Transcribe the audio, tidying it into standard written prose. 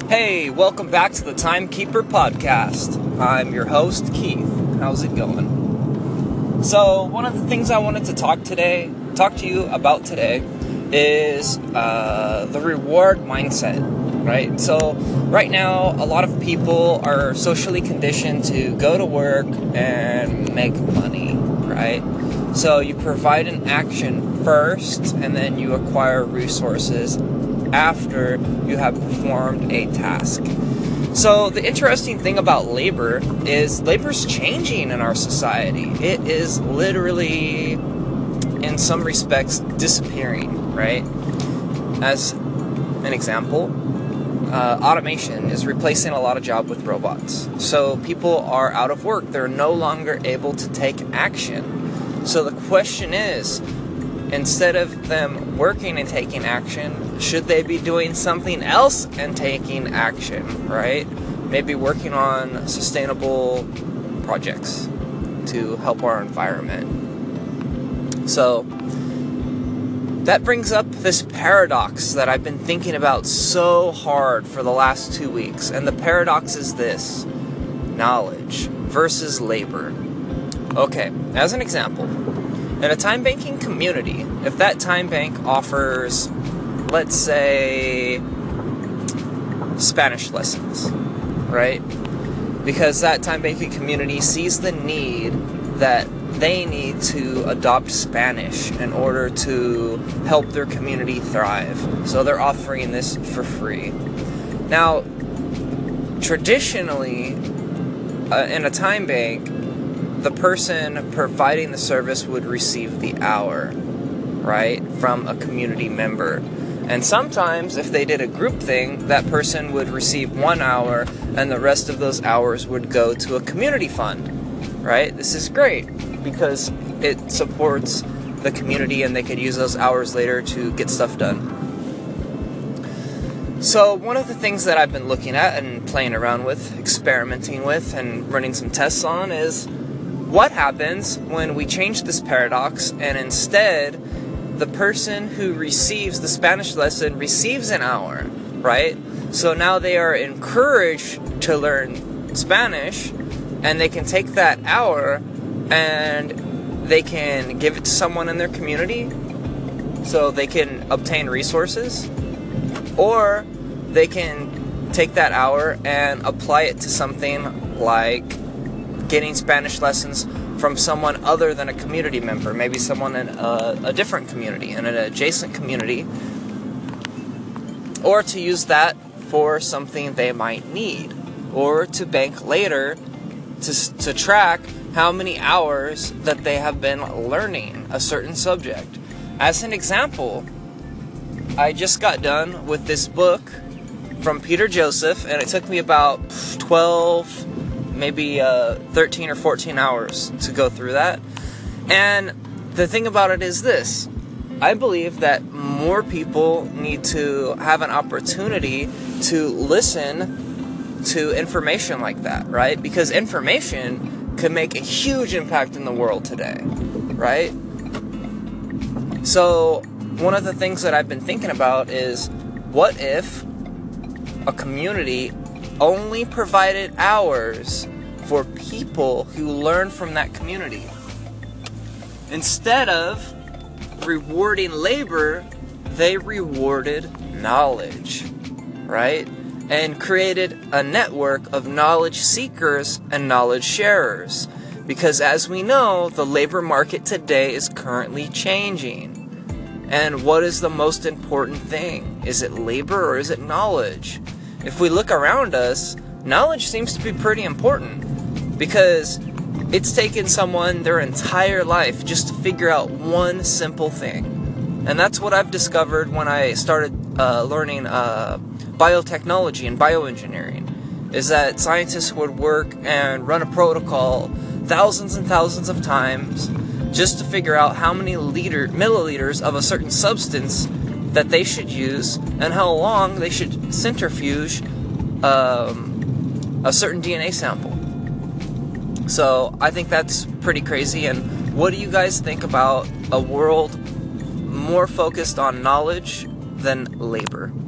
Hey, welcome back to the Timekeeper Podcast. I'm your host, Keith. How's it going? So, one of the things I wanted to talk to you about today is the reward mindset, right? So, right now, a lot of people are socially conditioned to go to work and make money, right? So, you provide an action first, and then you acquire resources after you have performed a task. So the interesting thing about labor is labor's changing in our society. It is literally, in some respects, disappearing, right? As an example, automation is replacing a lot of jobs with robots. So people are out of work. They're no longer able to take action. So the question is, instead of them working and taking action, should they be doing something else and taking action, right? Maybe working on sustainable projects to help our environment. So that brings up this paradox that I've been thinking about so hard for the last 2 weeks. And the paradox is this: knowledge versus labor. Okay, as an example, in a time banking community, if that time bank offers, let's say, Spanish lessons, right? Because that time banking community sees the need that they need to adopt Spanish in order to help their community thrive. So they're offering this for free. Now, traditionally, in a time bank, the person providing the service would receive the hour, right, from a community member. And sometimes, if they did a group thing, that person would receive 1 hour, and the rest of those hours would go to a community fund, right? This is great, because it supports the community, and they could use those hours later to get stuff done. So one of the things that I've been looking at and playing around with, experimenting with, and running some tests on is, what happens when we change this paradox and instead the person who receives the Spanish lesson receives an hour, right? So now they are encouraged to learn Spanish, and they can take that hour and they can give it to someone in their community so they can obtain resources, or they can take that hour and apply it to something like getting Spanish lessons from someone other than a community member, maybe someone in a different community, in an adjacent community, or to use that for something they might need, or to bank later to track how many hours that they have been learning a certain subject. As an example, I just got done with this book from Peter Joseph, and it took me about 12, maybe 13 or 14 hours to go through that. And the thing about it is this: I believe that more people need to have an opportunity to listen to information like that, right? Because information can make a huge impact in the world today, right? So one of the things that I've been thinking about is, what if a community only provided hours for people who learn from that community? Instead of rewarding labor, they rewarded knowledge, right? And created a network of knowledge seekers and knowledge sharers. Because as we know, the labor market today is currently changing. And what is the most important thing? Is it labor or is it knowledge? If we look around us, knowledge seems to be pretty important, because it's taken someone their entire life just to figure out one simple thing. And that's what I've discovered when I started learning biotechnology and bioengineering, is that scientists would work and run a protocol thousands and thousands of times just to figure out how many milliliters of a certain substance that they should use, and how long they should centrifuge a certain DNA sample. So I think that's pretty crazy. And what do you guys think about a world more focused on knowledge than labor?